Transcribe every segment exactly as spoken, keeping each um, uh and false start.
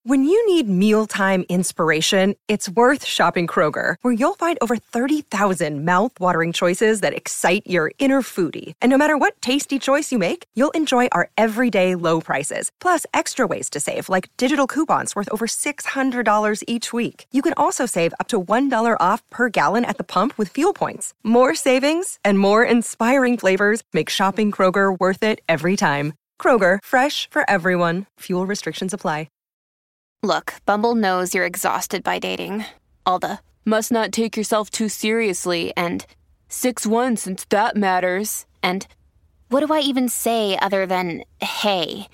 When you need mealtime inspiration, it's worth shopping Kroger, where you'll find over thirty thousand mouth-watering choices that excite your inner foodie. And no matter what tasty choice you make, you'll enjoy our everyday low prices, plus extra ways to save, like digital coupons worth over six hundred dollars each week. You can also save up to one dollar off per gallon at the pump with fuel points. More savings and more inspiring flavors make shopping Kroger worth it every time. Kroger, fresh for everyone. Fuel restrictions apply. Look, Bumble knows you're exhausted by dating. All the, must not take yourself too seriously, and six one since that matters, and what do I even say other than, hey?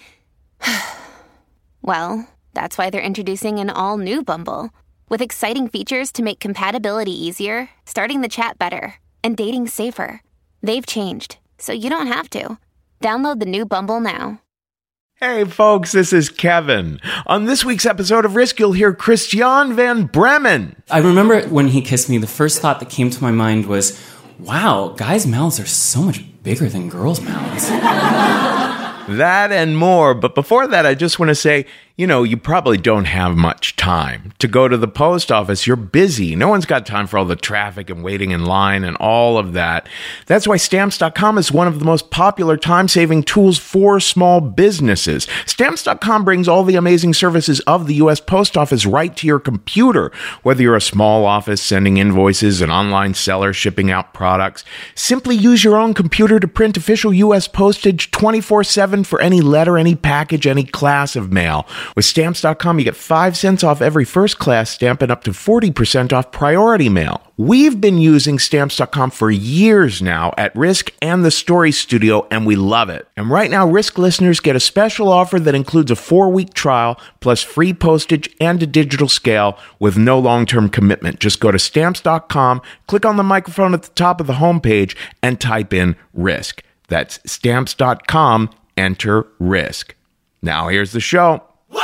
Well, that's why they're introducing an all-new Bumble, with exciting features to make compatibility easier, starting the chat better, and dating safer. They've changed, so you don't have to. Download the new Bumble now. Hey folks, this is Kevin. On this week's episode of Risk, you'll hear Christian Van Bremen. I remember when he kissed me, the first thought that came to my mind was, wow, guys' mouths are so much bigger than girls' mouths. That and more, but before that, I just want to say, you know, you probably don't have much time to go to the post office. You're busy. No one's got time for all the traffic and waiting in line and all of that. That's why Stamps dot com is one of the most popular time-saving tools for small businesses. Stamps dot com brings all the amazing services of the U S Post Office right to your computer. Whether you're a small office sending invoices, an online seller shipping out products, simply use your own computer to print official U S postage twenty-four seven for any letter, any package, any class of mail. With Stamps dot com, you get five cents off every first-class stamp and up to forty percent off priority mail. We've been using Stamps dot com for years now at Risk and the Story Studio, and we love it. And right now, Risk listeners get a special offer that includes a four-week trial, plus free postage and a digital scale with no long-term commitment. Just go to Stamps dot com, click on the microphone at the top of the homepage, and type in Risk. That's Stamps dot com, enter Risk. Now here's the show.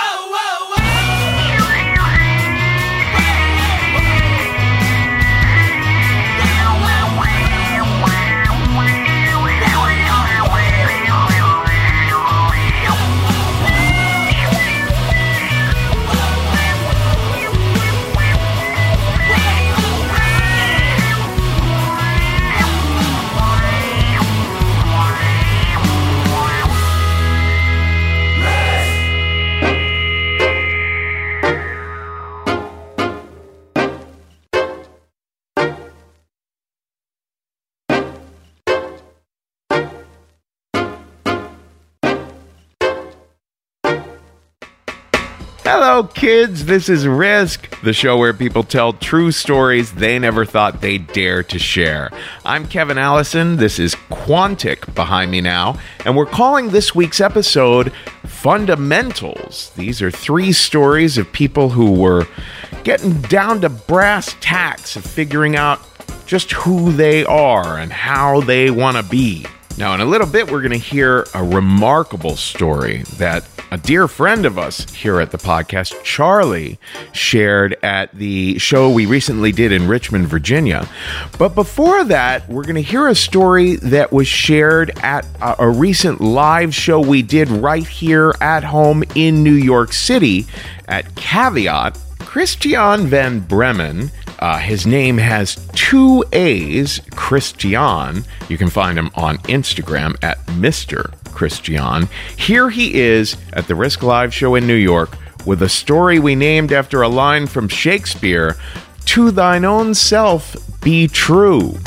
Hello, kids. This is Risk, the show where people tell true stories they never thought they'd dare to share. I'm Kevin Allison. This is Quantic behind me now, and we're calling this week's episode Fundamentals. These are three stories of people who were getting down to brass tacks of figuring out just who they are and how they want to be. Now, in a little bit, we're going to hear a remarkable story that a dear friend of us here at the podcast, Charlie, shared at the show we recently did in Richmond, Virginia. But before that, we're going to hear a story that was shared at a, a recent live show we did right here at home in New York City at Caveat. Christian Van Bremen, uh, his name has two A's, Christian. You can find him on Instagram at Mister Christian. Here he is at the Risk Live show in New York with a story we named after a line from Shakespeare, "To thine own self be true."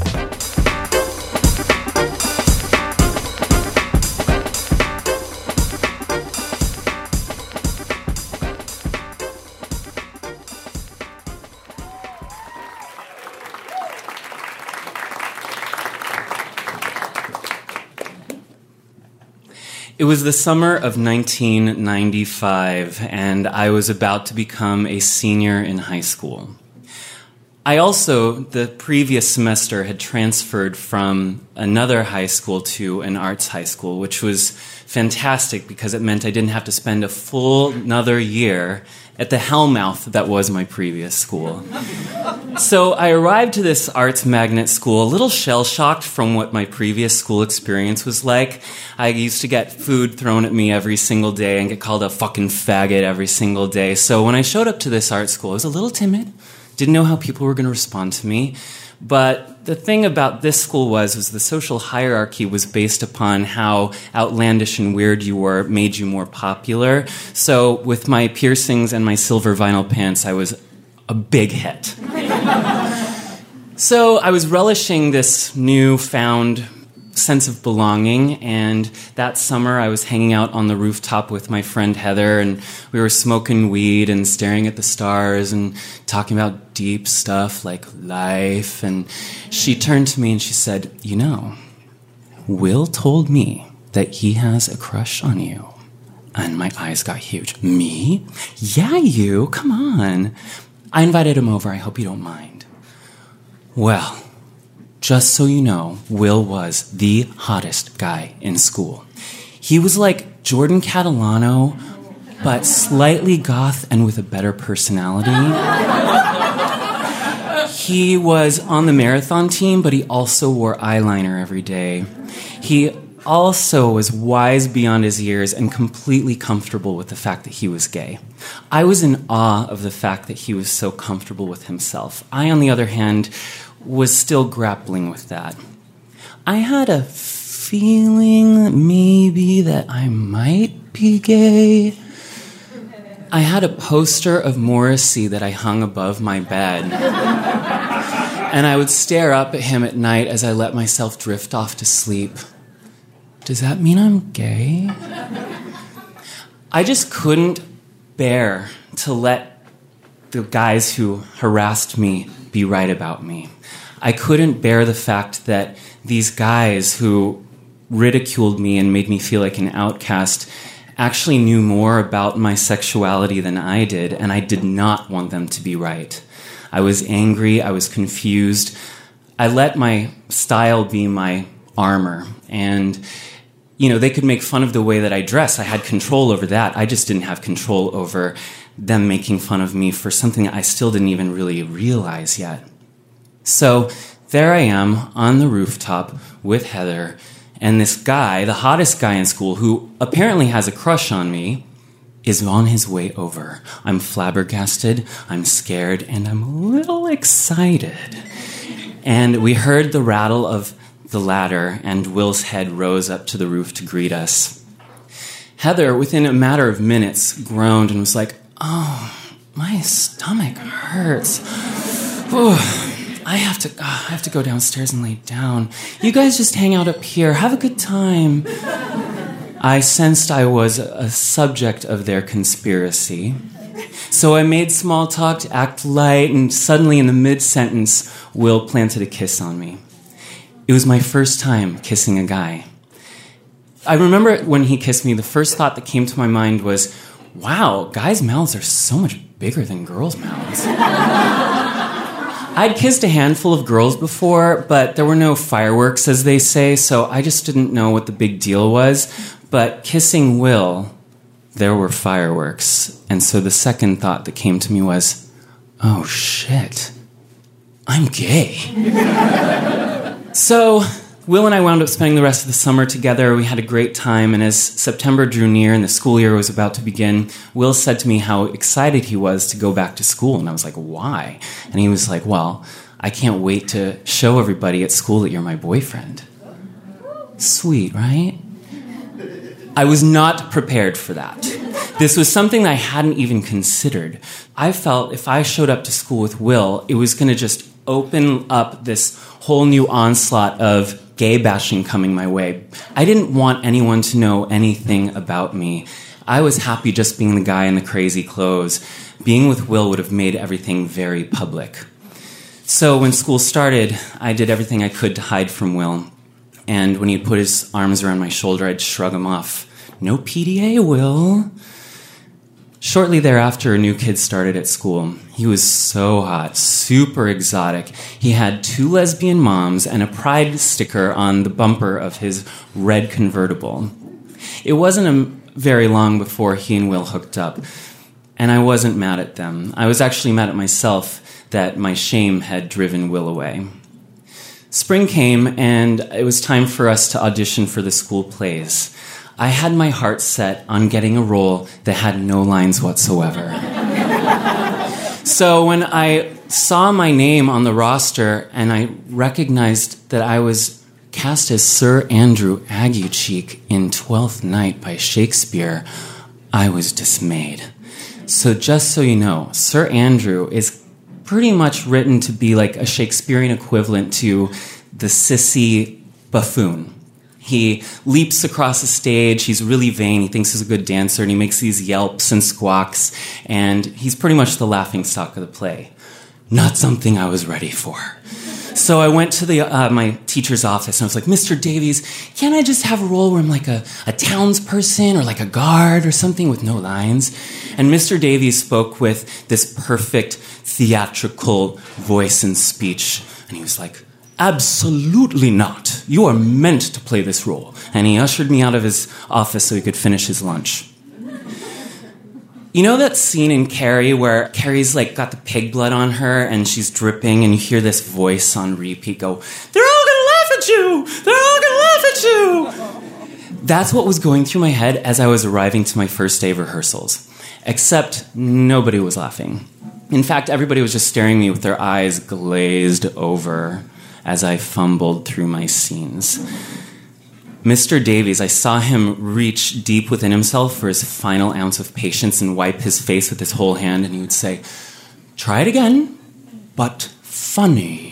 It was the summer of nineteen ninety-five, and I was about to become a senior in high school. I also, the previous semester, had transferred from another high school to an arts high school, which was fantastic because it meant I didn't have to spend a full another year at the hellmouth that was my previous school. So I arrived to this arts magnet school a little shell-shocked from what my previous school experience was like. I used to get food thrown at me every single day and get called a fucking faggot every single day. So when I showed up to this art school, I was a little timid. Didn't know how people were going to respond to me. But the thing about this school was, was the social hierarchy was based upon how outlandish and weird you were made you more popular. So with my piercings and my silver vinyl pants, I was a big hit. So I was relishing this newfound sense of belonging, and that summer I was hanging out on the rooftop with my friend Heather, and we were smoking weed and staring at the stars and talking about deep stuff like life, and she turned to me and she said, "You know, Will told me that he has a crush on you." And my eyes got huge. "Me? Yeah, you. Come on. I invited him over. I hope you don't mind." Well, just so you know, Will was the hottest guy in school. He was like Jordan Catalano, but slightly goth and with a better personality. He was on the marathon team, but he also wore eyeliner every day. He also was wise beyond his years and completely comfortable with the fact that he was gay. I was in awe of the fact that he was so comfortable with himself. I, on the other hand, was still grappling with that. I had a feeling maybe that I might be gay. I had a poster of Morrissey that I hung above my bed. And I would stare up at him at night as I let myself drift off to sleep. Does that mean I'm gay? I just couldn't bear to let the guys who harassed me be right about me. I couldn't bear the fact that these guys who ridiculed me and made me feel like an outcast actually knew more about my sexuality than I did, and I did not want them to be right. I was angry, I was confused. I let my style be my armor, and you know, they could make fun of the way that I dress. I had control over that. I just didn't have control over them making fun of me for something I still didn't even really realize yet. So there I am on the rooftop with Heather, and this guy, the hottest guy in school, who apparently has a crush on me, is on his way over. I'm flabbergasted, I'm scared, and I'm a little excited. And we heard the rattle of the ladder, and Will's head rose up to the roof to greet us. Heather, within a matter of minutes, groaned and was like, "Oh, my stomach hurts. Ooh. I have to uh, I have to go downstairs and lay down. You guys just hang out up here. Have a good time." I sensed I was a subject of their conspiracy. So I made small talk to act light, and suddenly in the mid-sentence, Will planted a kiss on me. It was my first time kissing a guy. I remember when he kissed me, the first thought that came to my mind was, wow, guys' mouths are so much bigger than girls' mouths. I'd kissed a handful of girls before, but there were no fireworks, as they say, so I just didn't know what the big deal was. But kissing Will, there were fireworks. And so the second thought that came to me was, oh shit, I'm gay. So Will and I wound up spending the rest of the summer together. We had a great time, and as September drew near and the school year was about to begin, Will said to me how excited he was to go back to school, and I was like, why? And he was like, well, I can't wait to show everybody at school that you're my boyfriend. Sweet, right? I was not prepared for that. This was something that I hadn't even considered. I felt if I showed up to school with Will, it was going to just open up this whole new onslaught of gay bashing coming my way. I didn't want anyone to know anything about me. I was happy just being the guy in the crazy clothes. Being with Will would have made everything very public. So when school started, I did everything I could to hide from Will. And when he'd put his arms around my shoulder, I'd shrug him off. No P D A, Will. Shortly thereafter, a new kid started at school. He was so hot, super exotic. He had two lesbian moms and a pride sticker on the bumper of his red convertible. It wasn't a, very long before he and Will hooked up, and I wasn't mad at them. I was actually mad at myself that my shame had driven Will away. Spring came, and it was time for us to audition for the school plays. I had my heart set on getting a role that had no lines whatsoever. So when I saw my name on the roster and I recognized that I was cast as Sir Andrew Aguecheek in Twelfth Night by Shakespeare, I was dismayed. So just so you know, Sir Andrew is pretty much written to be like a Shakespearean equivalent to the sissy buffoon. He leaps across the stage, he's really vain, he thinks he's a good dancer, and he makes these yelps and squawks, and he's pretty much the laughingstock of the play. Not something I was ready for. So I went to the uh, my teacher's office, and I was like, Mister Davies, can't I just have a role where I'm like a, a townsperson or like a guard or something with no lines? And Mister Davies spoke with this perfect theatrical voice and speech, and he was like, absolutely not. You are meant to play this role. And he ushered me out of his office so he could finish his lunch. You know that scene in Carrie where Carrie's like got the pig blood on her and she's dripping and you hear this voice on repeat go, they're all gonna laugh at you! They're all gonna laugh at you! That's what was going through my head as I was arriving to my first day of rehearsals. Except nobody was laughing. In fact, everybody was just staring at me with their eyes glazed over as I fumbled through my scenes. Mister Davies, I saw him reach deep within himself for his final ounce of patience and wipe his face with his whole hand, and he would say, try it again, but funny.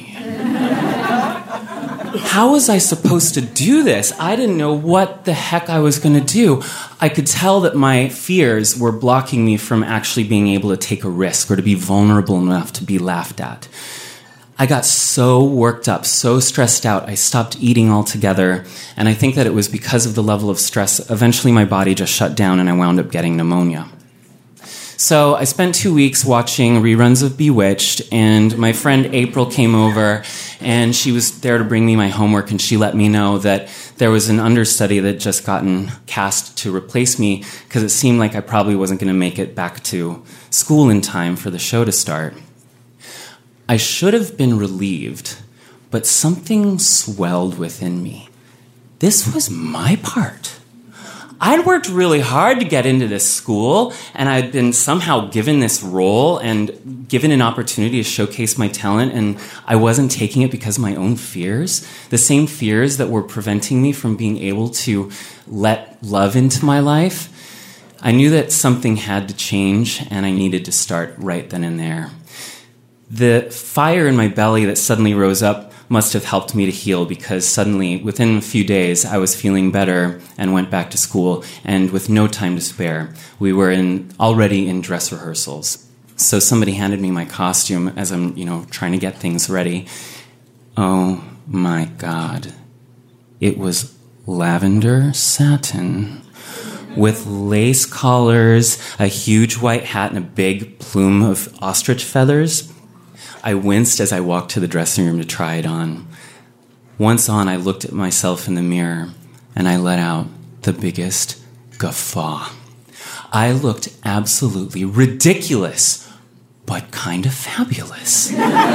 How was I supposed to do this? I didn't know what the heck I was going to do. I could tell that my fears were blocking me from actually being able to take a risk or to be vulnerable enough to be laughed at. I got so worked up, so stressed out, I stopped eating altogether, and I think that it was because of the level of stress. Eventually my body just shut down and I wound up getting pneumonia. So I spent two weeks watching reruns of Bewitched, and my friend April came over, and she was there to bring me my homework, and she let me know that there was an understudy that had just gotten cast to replace me because it seemed like I probably wasn't going to make it back to school in time for the show to start. I should have been relieved, but something swelled within me. This was my part. I'd worked really hard to get into this school, and I'd been somehow given this role and given an opportunity to showcase my talent, and I wasn't taking it because of my own fears, the same fears that were preventing me from being able to let love into my life. I knew that something had to change, and I needed to start right then and there. The fire in my belly that suddenly rose up must have helped me to heal, because suddenly, within a few days, I was feeling better and went back to school, and with no time to spare, we were in already in dress rehearsals. So somebody handed me my costume as I'm, you know, trying to get things ready. Oh my God. It was lavender satin with lace collars, a huge white hat, and a big plume of ostrich feathers. I winced as I walked to the dressing room to try it on. Once on, I looked at myself in the mirror, and I let out the biggest guffaw. I looked absolutely ridiculous, but kind of fabulous.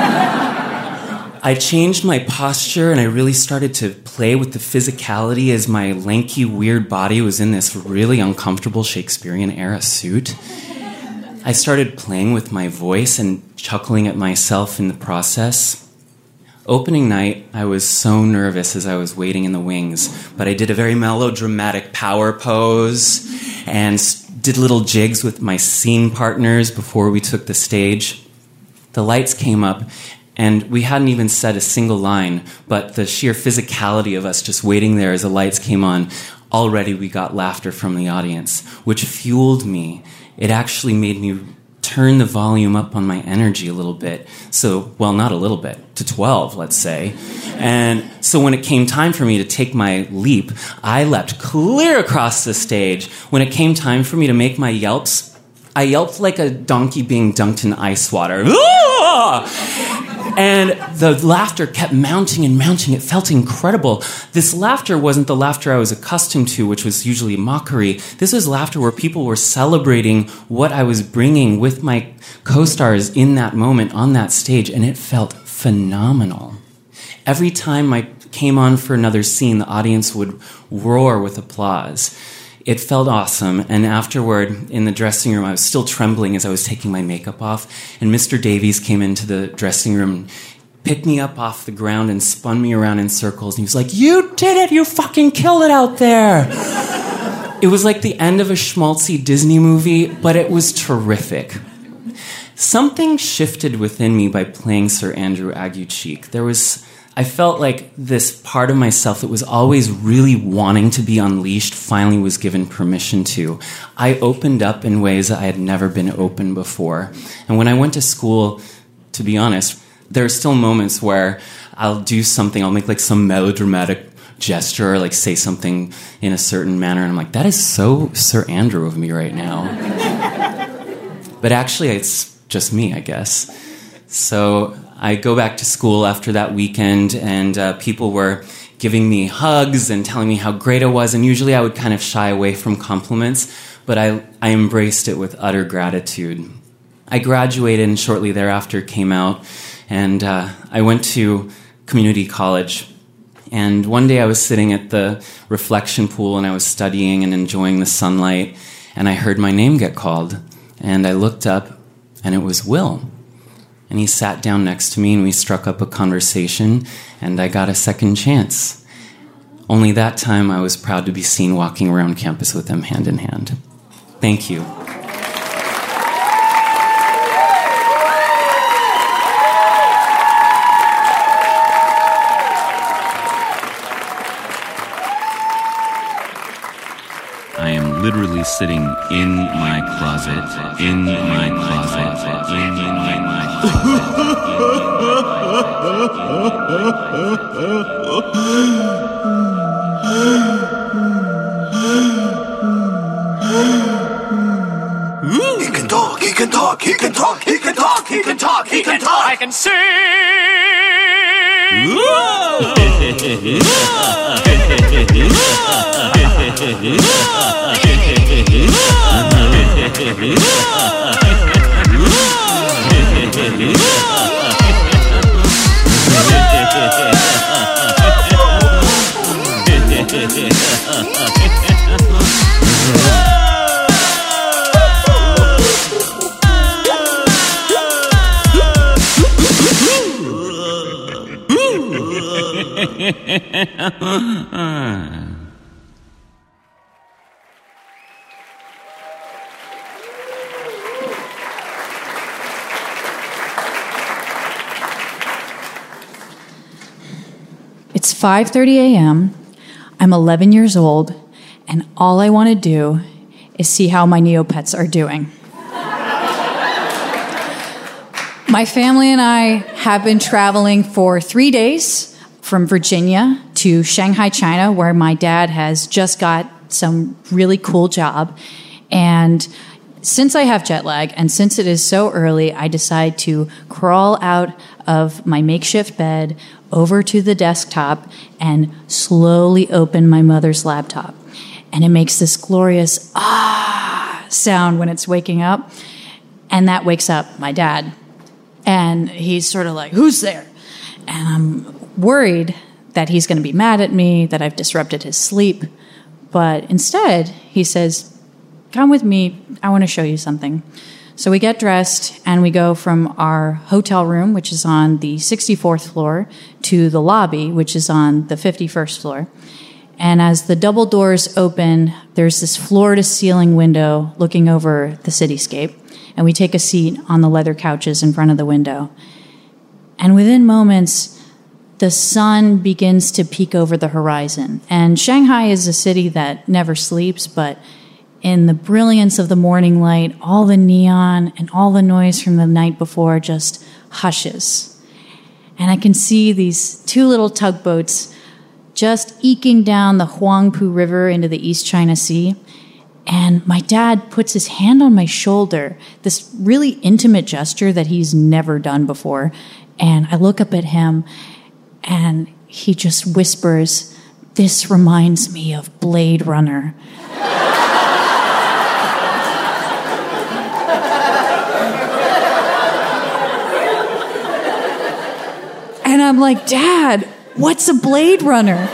I changed my posture, and I really started to play with the physicality as my lanky, weird body was in this really uncomfortable Shakespearean-era suit. I started playing with my voice and chuckling at myself in the process. Opening night, I was so nervous as I was waiting in the wings, but I did a very melodramatic power pose and did little jigs with my scene partners before we took the stage. The lights came up, and we hadn't even said a single line, but the sheer physicality of us just waiting there as the lights came on, already we got laughter from the audience, which fueled me. It actually made me turn the volume up on my energy a little bit. So, well, not a little bit, to twelve, let's say. And so when it came time for me to take my leap, I leapt clear across the stage. When it came time for me to make my yelps, I yelped like a donkey being dunked in ice water. And the laughter kept mounting and mounting. It felt incredible. This laughter wasn't the laughter I was accustomed to, which was usually mockery. This was laughter where people were celebrating what I was bringing with my co-stars in that moment on that stage, and it felt phenomenal. Every time I came on for another scene, the audience would roar with applause. It felt awesome, and afterward, in the dressing room, I was still trembling as I was taking my makeup off, and Mister Davies came into the dressing room, picked me up off the ground, and spun me around in circles, and he was like, "You did it! You fucking killed it out there!" It was like the end of a schmaltzy Disney movie, but it was terrific. Something shifted within me by playing Sir Andrew Aguecheek. There was... I felt like this part of myself that was always really wanting to be unleashed finally was given permission to. I opened up in ways that I had never been open before. And when I went to school, to be honest, there are still moments where I'll do something, I'll make like some melodramatic gesture or like say something in a certain manner, and I'm like, that is so Sir Andrew of me right now. But actually, it's just me, I guess. So I go back to school after that weekend, and uh, people were giving me hugs and telling me how great I was, and usually I would kind of shy away from compliments, but I, I embraced it with utter gratitude. I graduated and shortly thereafter came out, and uh, I went to community college. And one day I was sitting at the reflection pool, and I was studying and enjoying the sunlight, and I heard my name get called, and I looked up, and it was Will. And he sat down next to me, and we struck up a conversation, and I got a second chance. Only that time I was proud to be seen walking around campus with him hand in hand. Thank you. I am literally sitting in my closet, in my closet, in my He can talk, he can talk, he can talk, he can talk, he can talk, he can talk. I can sing. It's five thirty a.m., I'm eleven years old, and all I want to do is see how my Neopets are doing. My family and I have been traveling for three days from Virginia to Shanghai, China, where my dad has just got some really cool job. And since I have jet lag, and since it is so early, I decide to crawl out of my makeshift bed over to the desktop and slowly open my mother's laptop. And it makes this glorious ah sound when it's waking up. And that wakes up my dad. And he's sort of like, who's there? And I'm worried that he's going to be mad at me, that I've disrupted his sleep. But instead, he says, come with me. I want to show you something. So we get dressed, and we go from our hotel room, which is on the sixty-fourth floor, to the lobby, which is on the fifty-first floor. And as the double doors open, there's this floor-to-ceiling window looking over the cityscape. And we take a seat on the leather couches in front of the window. And within moments, the sun begins to peek over the horizon. And Shanghai is a city that never sleeps, but in the brilliance of the morning light, all the neon and all the noise from the night before just hushes. And I can see these two little tugboats just eking down the Huangpu River into the East China Sea. And my dad puts his hand on my shoulder, this really intimate gesture that he's never done before. And I look up at him, and he just whispers, "This reminds me of Blade Runner." And I'm like, "Dad, what's a Blade Runner?"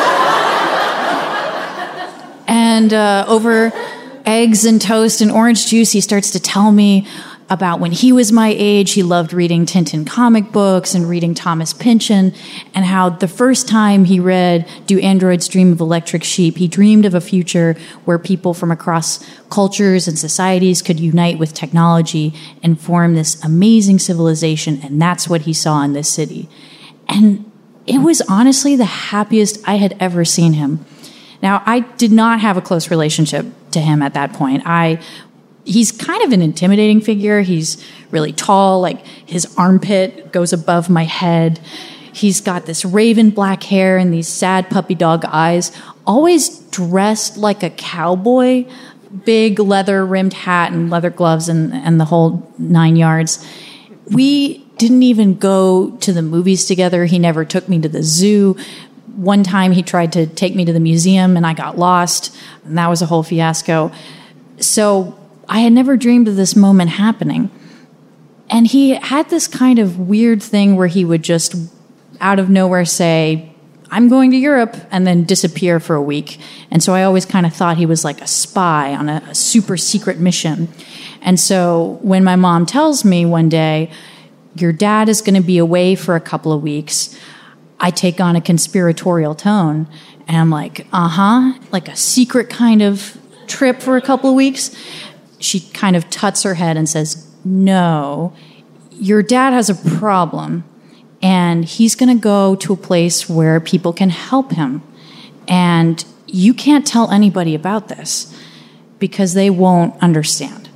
And uh, over eggs and toast and orange juice, he starts to tell me about when he was my age. He loved reading Tintin comic books and reading Thomas Pynchon, and how the first time he read Do Androids Dream of Electric Sheep, he dreamed of a future where people from across cultures and societies could unite with technology and form this amazing civilization, and that's what he saw in this city. And it was honestly the happiest I had ever seen him. Now, I did not have a close relationship to him at that point. I He's kind of an intimidating figure. He's really tall, like his armpit goes above my head. He's got this raven black hair and these sad puppy dog eyes, always dressed like a cowboy, big leather rimmed hat and leather gloves and, and the whole nine yards. We didn't even go to the movies together. He never took me to the zoo. One time he tried to take me to the museum and I got lost, and that was a whole fiasco. So I had never dreamed of this moment happening. And he had this kind of weird thing where he would just, out of nowhere, say, "I'm going to Europe," and then disappear for a week. And so I always kind of thought he was like a spy on a, a super secret mission. And so when my mom tells me one day, "Your dad is going to be away for a couple of weeks," I take on a conspiratorial tone. And I'm like, uh-huh, like a secret kind of trip for a couple of weeks. She kind of tuts her head and says, "No, your dad has a problem, and he's going to go to a place where people can help him. And you can't tell anybody about this because they won't understand."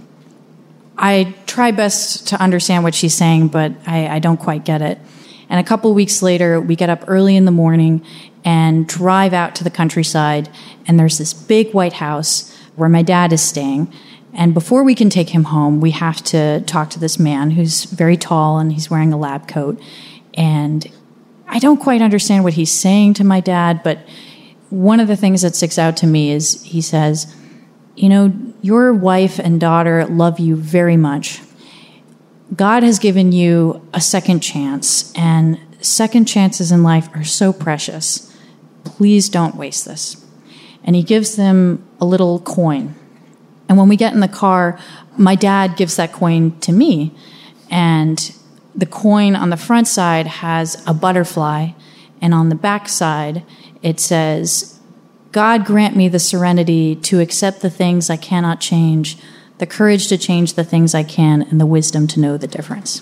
I try best to understand what she's saying, but I, I don't quite get it. And a couple of weeks later, we get up early in the morning and drive out to the countryside, and there's this big white house where my dad is staying. And before we can take him home, we have to talk to this man who's very tall and he's wearing a lab coat. And I don't quite understand what he's saying to my dad, but one of the things that sticks out to me is he says, "You know, your wife and daughter love you very much. God has given you a second chance, and second chances in life are so precious. Please don't waste this." And he gives them a little coin. And when we get in the car, my dad gives that coin to me. And the coin on the front side has a butterfly, and on the back side, it says, "God grant me the serenity to accept the things I cannot change, the courage to change the things I can, and the wisdom to know the difference."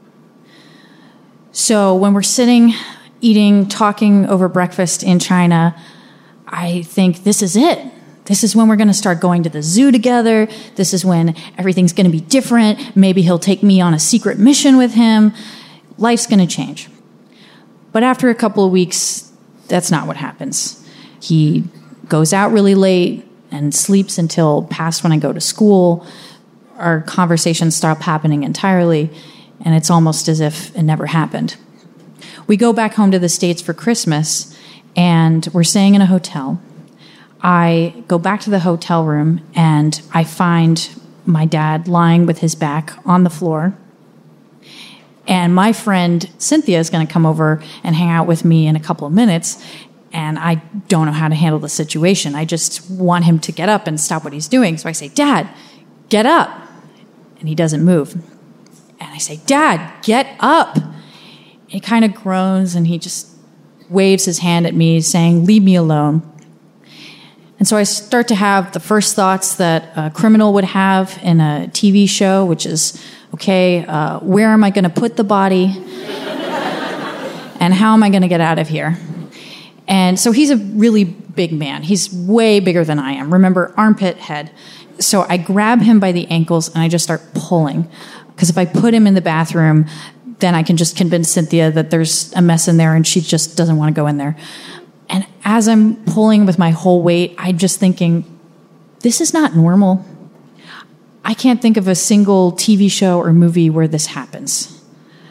So when we're sitting, eating, talking over breakfast in China, I think this is it. This is when we're going to start going to the zoo together. This is when everything's going to be different. Maybe he'll take me on a secret mission with him. Life's going to change. But after a couple of weeks, that's not what happens. He goes out really late and sleeps until past when I go to school. Our conversations stop happening entirely, and it's almost as if it never happened. We go back home to the States for Christmas, and we're staying in a hotel. I go back to the hotel room, and I find my dad lying with his back on the floor. And my friend Cynthia is going to come over and hang out with me in a couple of minutes, and I don't know how to handle the situation. I just want him to get up and stop what he's doing. So I say, "Dad, get up." And he doesn't move. And I say, "Dad, get up." He kind of groans, and he just waves his hand at me, saying, "Leave me alone." And so I start to have the first thoughts that a criminal would have in a T V show, which is, okay, uh, where am I going to put the body? And how am I going to get out of here? And so he's a really big man. He's way bigger than I am. Remember, armpit head. So I grab him by the ankles and I just start pulling. Because if I put him in the bathroom, then I can just convince Cynthia that there's a mess in there and she just doesn't want to go in there. And as I'm pulling with my whole weight, I'm just thinking, this is not normal. I can't think of a single T V show or movie where this happens.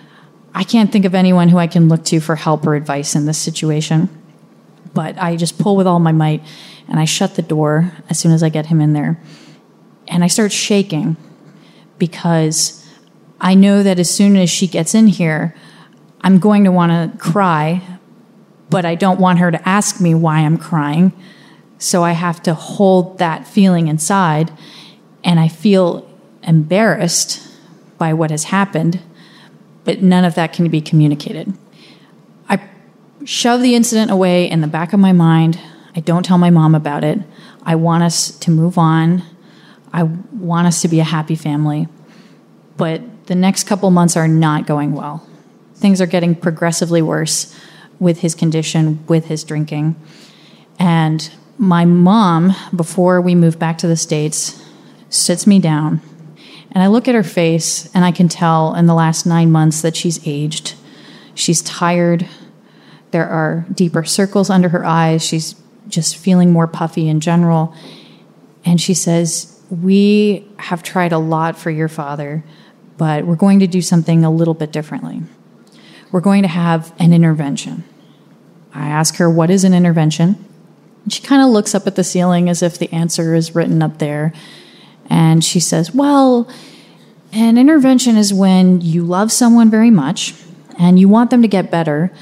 I can't think of anyone who I can look to for help or advice in this situation. But I just pull with all my might, and I shut the door as soon as I get him in there. And I start shaking because I know that as soon as she gets in here, I'm going to want to cry, but I don't want her to ask me why I'm crying. So I have to hold that feeling inside, and I feel embarrassed by what has happened, but none of that can be communicated. I shove the incident away in the back of my mind. I don't tell my mom about it. I want us to move on. I want us to be a happy family. But the next couple months are not going well. Things are getting progressively worse with his condition, with his drinking. And my mom, before we moved back to the States, sits me down. And I look at her face, and I can tell in the last nine months that she's aged. She's tired. There are deeper circles under her eyes. She's just feeling more puffy in general. And she says, we have tried a lot for your father, but we're going to do something a little bit differently. We're going to have an intervention. I ask her, what is an intervention? And she kind of looks up at the ceiling as if the answer is written up there. And she says, well, an intervention is when you love someone very much and you want them to get better,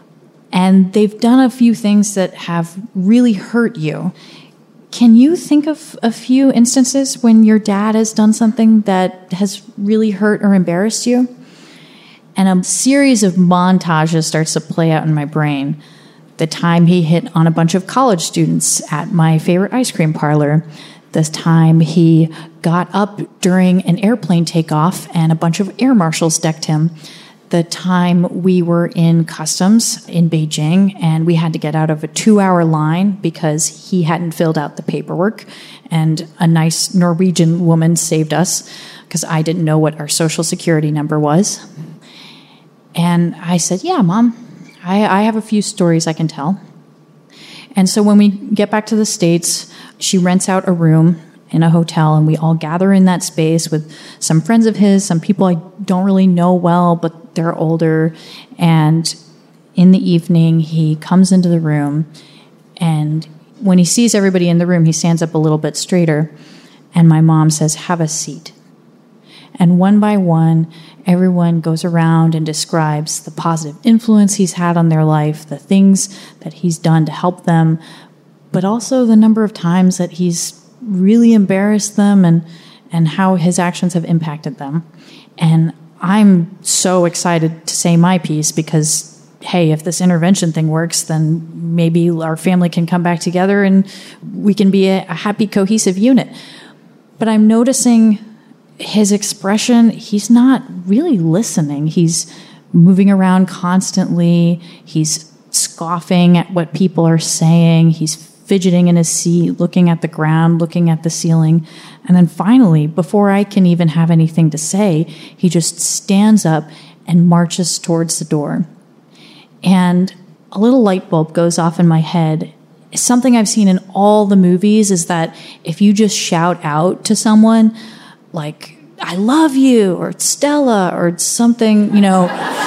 and they've done a few things that have really hurt you. Can you think of a few instances when your dad has done something that has really hurt or embarrassed you? And a series of montages starts to play out in my brain. The time he hit on a bunch of college students at my favorite ice cream parlor. This time he got up during an airplane takeoff and a bunch of air marshals decked him. The time we were in customs in Beijing and we had to get out of a two-hour line because he hadn't filled out the paperwork, and a nice Norwegian woman saved us because I didn't know what our social security number was. And I said, yeah, Mom, I, I have a few stories I can tell. And so when we get back to the States, she rents out a room in a hotel, and we all gather in that space with some friends of his, some people I don't really know well, but they're older. And in the evening, he comes into the room, and when he sees everybody in the room, he stands up a little bit straighter, and my mom says, have a seat. And one by one, everyone goes around and describes the positive influence he's had on their life, the things that he's done to help them, but also the number of times that he's really embarrassed them and, and how his actions have impacted them. And I'm so excited to say my piece because, hey, if this intervention thing works, then maybe our family can come back together and we can be a, a happy, cohesive unit. But I'm noticing his expression, he's not really listening. He's moving around constantly. He's scoffing at what people are saying. He's fidgeting in his seat, looking at the ground, looking at the ceiling. And then finally, before I can even have anything to say, he just stands up and marches towards the door. And a little light bulb goes off in my head. Something I've seen in all the movies is that if you just shout out to someone, like, I love you, or Stella, or something, you know,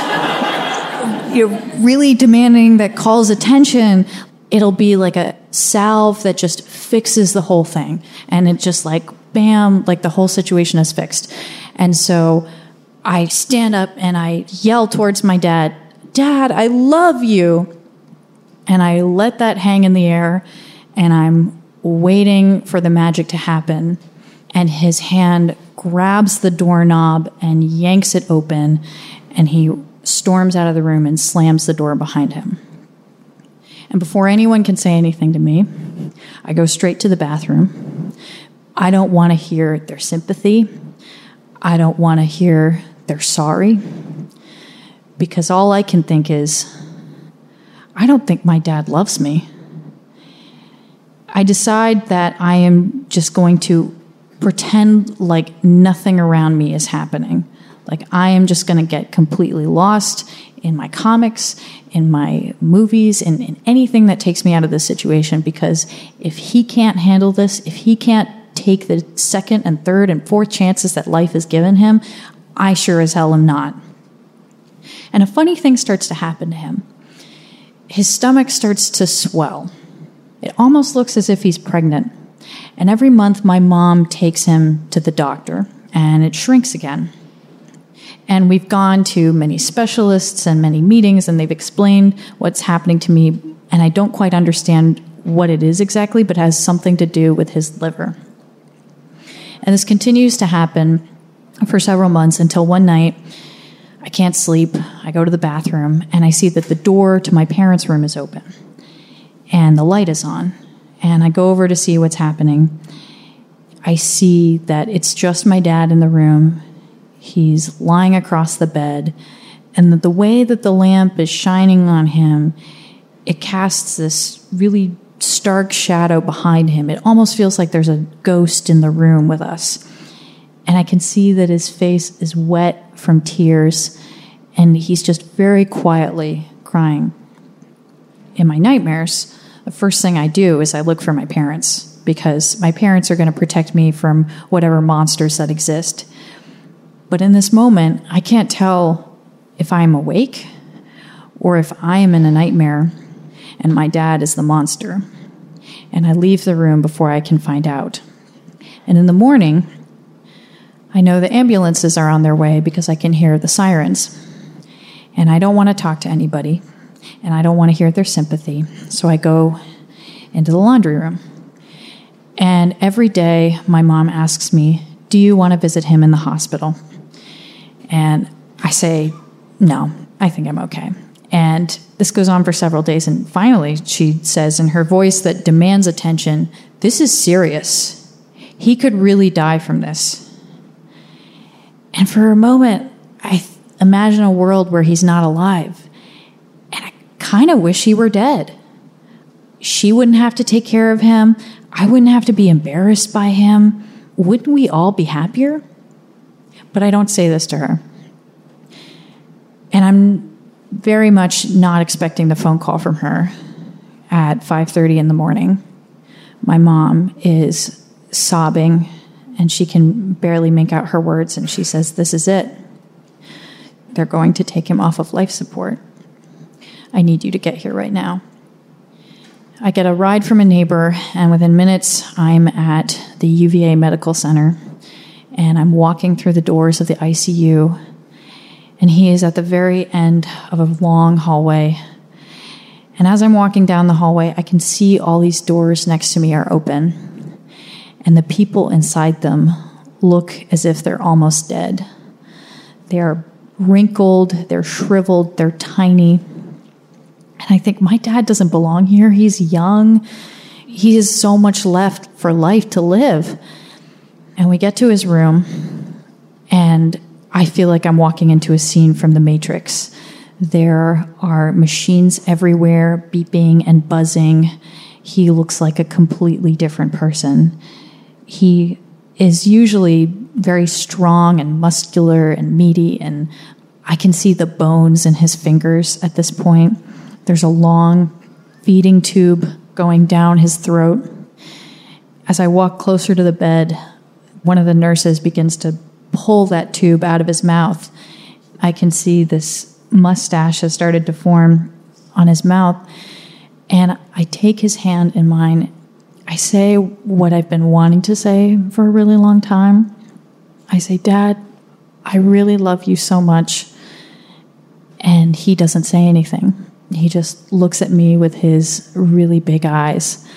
you're really demanding that calls attention, it'll be like a salve that just fixes the whole thing. And it just like, bam, like the whole situation is fixed. And so I stand up and I yell towards my dad, Dad, I love you. And I let that hang in the air, and I'm waiting for the magic to happen. And his hand grabs the doorknob and yanks it open, and he storms out of the room and slams the door behind him. And before anyone can say anything to me, I go straight to the bathroom. I don't want to hear their sympathy. I don't want to hear they're sorry. Because all I can think is, I don't think my dad loves me. I decide that I am just going to pretend like nothing around me is happening, Like, I am just going to get completely lost in my comics, in my movies, in, in anything that takes me out of this situation, because if he can't handle this, if he can't take the second and third and fourth chances that life has given him, I sure as hell am not. And a funny thing starts to happen to him. His stomach starts to swell. It almost looks as if he's pregnant. And every month my mom takes him to the doctor, and it shrinks again. And we've gone to many specialists and many meetings, and they've explained what's happening to me, and I don't quite understand what it is exactly, but it has something to do with his liver. And this continues to happen for several months until one night, I can't sleep. I go to the bathroom, and I see that the door to my parents' room is open, and the light is on. And I go over to see what's happening. I see that it's just my dad in the room. He's lying across the bed, and that the way that the lamp is shining on him, it casts this really stark shadow behind him. It almost feels like there's a ghost in the room with us. And I can see that his face is wet from tears, and he's just very quietly crying. In my nightmares, the first thing I do is I look for my parents, because my parents are going to protect me from whatever monsters that exist. But in this moment, I can't tell if I'm awake or if I am in a nightmare and my dad is the monster. And I leave the room before I can find out. And in the morning, I know the ambulances are on their way because I can hear the sirens. And I don't want to talk to anybody, and I don't want to hear their sympathy. So I go into the laundry room. And every day, my mom asks me, do you want to visit him in the hospital? And I say, no, I think I'm okay. And this goes on for several days. And finally, she says in her voice that demands attention, this is serious. He could really die from this. And for a moment, I th- imagine a world where he's not alive. And I kind of wish he were dead. She wouldn't have to take care of him. I wouldn't have to be embarrassed by him. Wouldn't we all be happier? But I don't say this to her. And I'm very much not expecting the phone call from her at five thirty in the morning. My mom is sobbing, and she can barely make out her words, and she says, this is it. They're going to take him off of life support. I need you to get here right now. I get a ride from a neighbor, and within minutes, I'm at the U V A Medical Center, and I'm walking through the doors of the I C U, and he is at the very end of a long hallway. And as I'm walking down the hallway, I can see all these doors next to me are open, and the people inside them look as if they're almost dead. They are wrinkled, they're shriveled, they're tiny. And I think, my dad doesn't belong here. He's young. He has so much left for life to live. And we get to his room, and I feel like I'm walking into a scene from The Matrix. There are machines everywhere, beeping and buzzing. He looks like a completely different person. He is usually very strong and muscular and meaty, and I can see the bones in his fingers at this point. There's a long feeding tube going down his throat. As I walk closer to the bed, one of the nurses begins to pull that tube out of his mouth. I can see this mustache has started to form on his mouth, and I take his hand in mine. I say what I've been wanting to say for a really long time. I say, Dad, I really love you so much. And he doesn't say anything. He just looks at me with his really big eyes.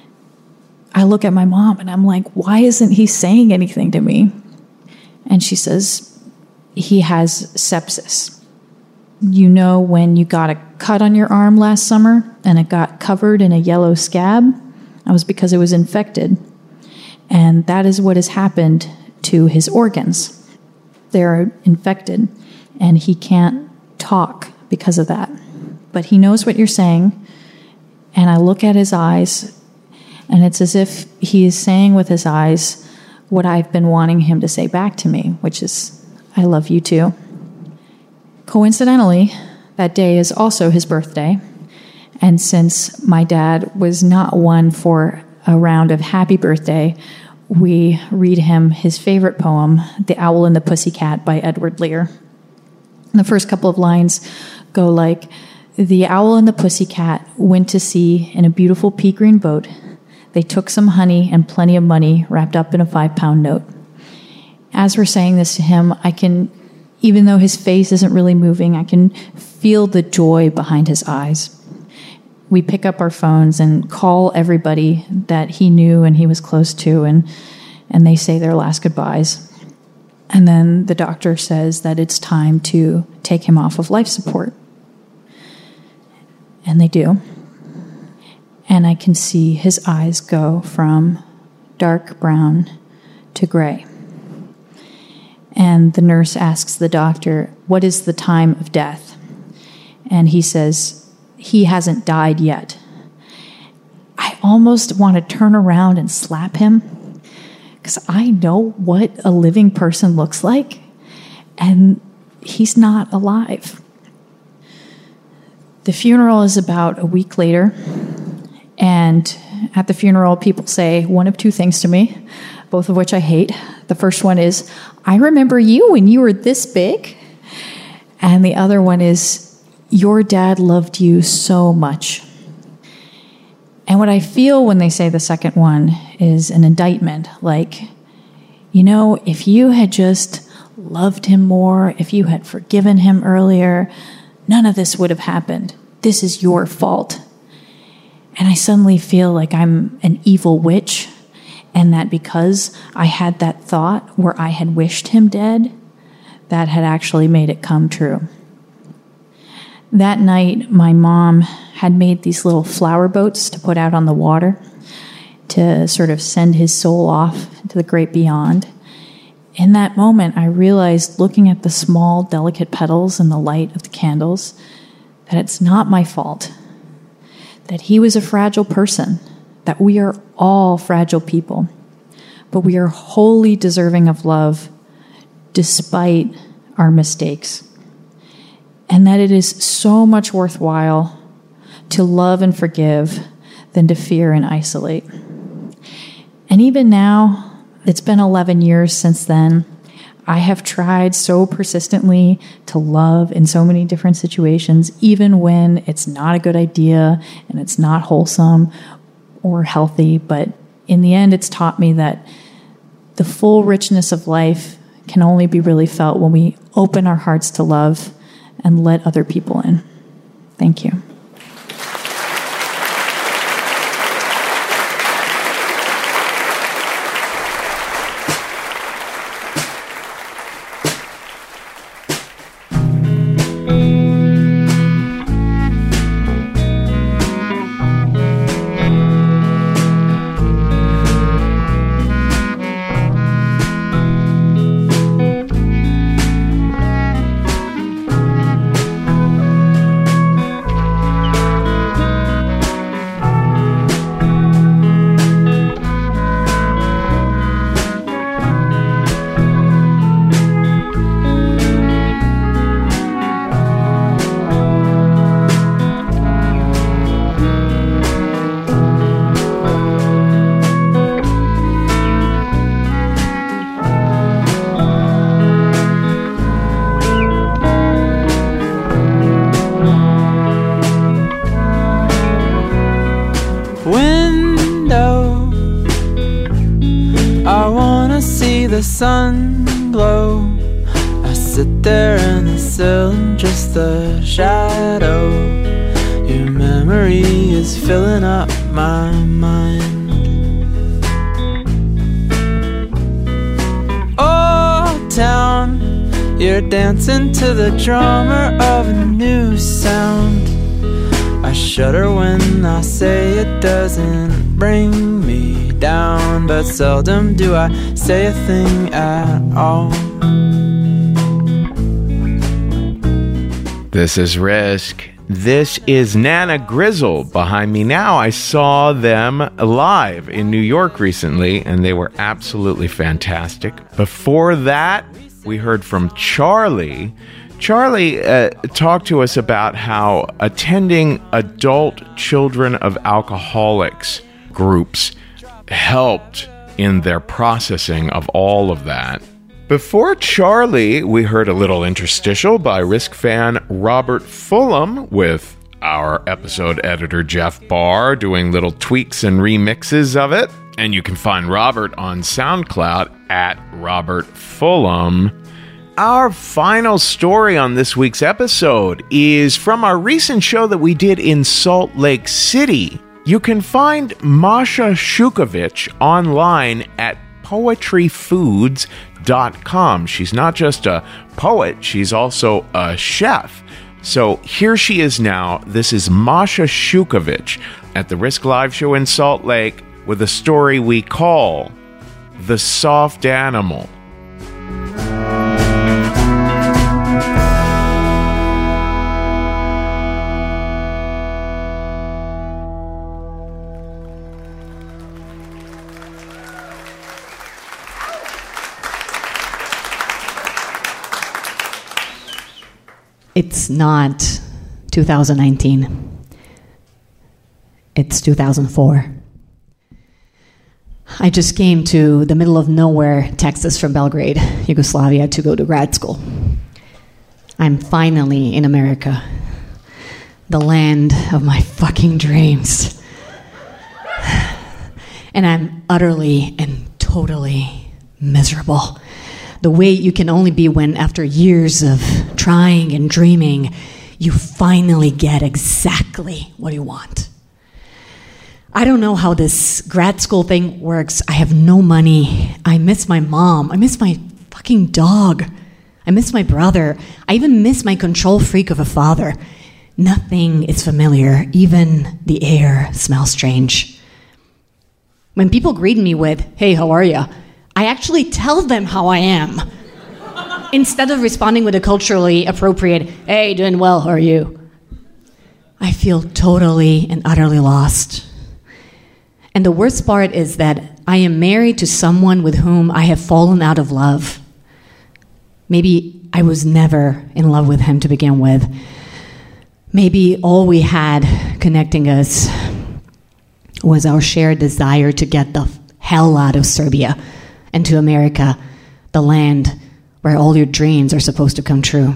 I look at my mom and I'm like, why isn't he saying anything to me? And she says, he has sepsis. You know, when you got a cut on your arm last summer and it got covered in a yellow scab? That was because it was infected. And that is what has happened to his organs. They're infected, and he can't talk because of that. But he knows what you're saying, and I look at his eyes, and it's as if he is saying with his eyes what I've been wanting him to say back to me, which is, I love you too. Coincidentally, that day is also his birthday. And since my dad was not one for a round of happy birthday, we read him his favorite poem, The Owl and the Pussycat by Edward Lear. And the first couple of lines go like, "The owl and the pussycat went to sea in a beautiful pea green boat. They took some honey and plenty of money wrapped up in a five-pound note." As we're saying this to him, I can, even though his face isn't really moving, I can feel the joy behind his eyes. We pick up our phones and call everybody that he knew and he was close to, and, and they say their last goodbyes. And then the doctor says that it's time to take him off of life support. And they do. And I can see his eyes go from dark brown to gray. And the nurse asks the doctor, "What is the time of death?" And he says, "He hasn't died yet." I almost want to turn around and slap him, because I know what a living person looks like, and he's not alive. The funeral is about a week later, and at the funeral, people say one of two things to me, both of which I hate. The first one is, "I remember you when you were this big." And the other one is, "Your dad loved you so much." And what I feel when they say the second one is an indictment, like, you know, if you had just loved him more, if you had forgiven him earlier, none of this would have happened. This is your fault. And I suddenly feel like I'm an evil witch, and that because I had that thought where I had wished him dead, that had actually made it come true. That night, my mom had made these little flower boats to put out on the water to sort of send his soul off to the great beyond. In that moment, I realized, looking at the small, delicate petals in the light of the candles, that it's not my fault, that he was a fragile person, that we are all fragile people, but we are wholly deserving of love despite our mistakes, and that it is so much worthwhile to love and forgive than to fear and isolate. And even now, it's been eleven years since then, I have tried so persistently to love in so many different situations, even when it's not a good idea and it's not wholesome or healthy. But in the end, it's taught me that the full richness of life can only be really felt when we open our hearts to love and let other people in. Thank you. The sun glow. I sit there in the sill and just the shadow. Your memory is filling up my mind. Old town, you're dancing to the drummer of a new sound. I shudder when I say it doesn't bring me down, but seldom do I say a thing at all. This is Risk. This is Nana Grizzle behind me now. I saw them live in New York recently, and they were absolutely fantastic. Before that, we heard from Charlie. Charlie uh, talked to us about how attending adult children of alcoholics groups helped in their processing of all of that. Before Charlie, we heard a little interstitial by Risk fan Robert Fulham with our episode editor Jeff Barr doing little tweaks and remixes of it. And you can find Robert on SoundCloud at Robert Fulham. Our final story on this week's episode is from our recent show that we did in Salt Lake City. You can find Masha Shukovich online at poetry foods dot com. She's not just a poet, she's also a chef. So here she is now. This is Masha Shukovich at the Risk Live show in Salt Lake with a story we call The Soft Animal. It's not two thousand nineteen. It's two thousand four. I just came to the middle of nowhere, Texas from Belgrade, Yugoslavia, to go to grad school. I'm finally in America, the land of my fucking dreams. And I'm utterly and totally miserable. The way you can only be when, after years of trying and dreaming, you finally get exactly what you want. I don't know how this grad school thing works. I have no money. I miss my mom. I miss my fucking dog. I miss my brother. I even miss my control freak of a father. Nothing is familiar. Even the air smells strange. When people greet me with, "Hey, how are ya?" I actually tell them how I am. Instead of responding with a culturally appropriate, "Hey, doing well, how are you?" I feel totally and utterly lost. And the worst part is that I am married to someone with whom I have fallen out of love. Maybe I was never in love with him to begin with. Maybe all we had connecting us was our shared desire to get the hell out of Serbia and to America, the land where all your dreams are supposed to come true.